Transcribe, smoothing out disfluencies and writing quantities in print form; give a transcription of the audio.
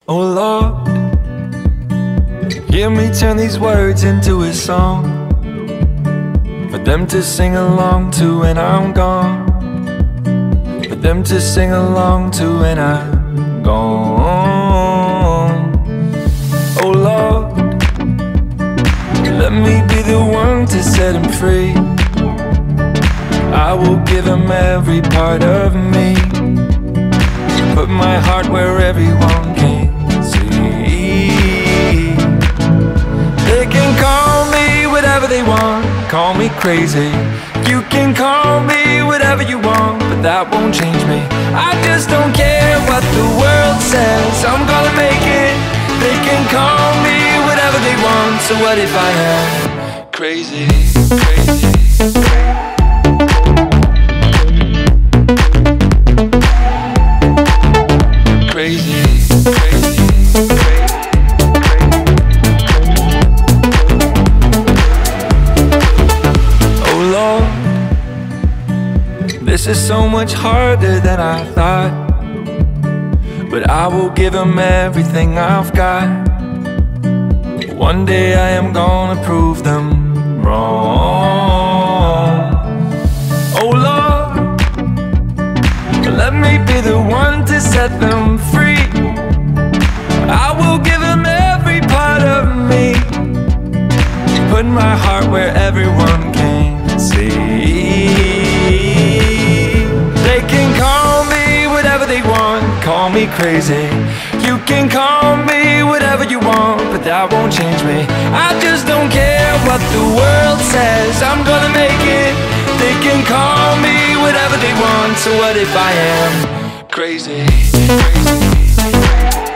Oh Lord, hear me turn these words into a song for them to sing along to when I'm gone, for them to sing along to when I'm gone. Oh Lord, let me be the one to set him free. I will give him every part of me, put my heart where everyone can see. They can call me whatever they want, call me crazy. You can call me whatever you want, but that won't change me. I just don't care what the world says, I'm gonna make it. They can call me whatever they want, so what if I am crazy, crazy? Crazy, crazy, crazy. Oh Lord, this is so much harder than I thought, but I will give him everything I've got. One day I am gonna prove them wrong. Oh Lord, let me be the one to set them free. I will give them every part of me, put my heart where everyone can see. They can call me whatever they want, call me crazy. You can call me whatever you want, but that won't change me. I just don't care what the world says, I'm gonna make it. They can call me whatever they want, so what if I am crazy, crazy?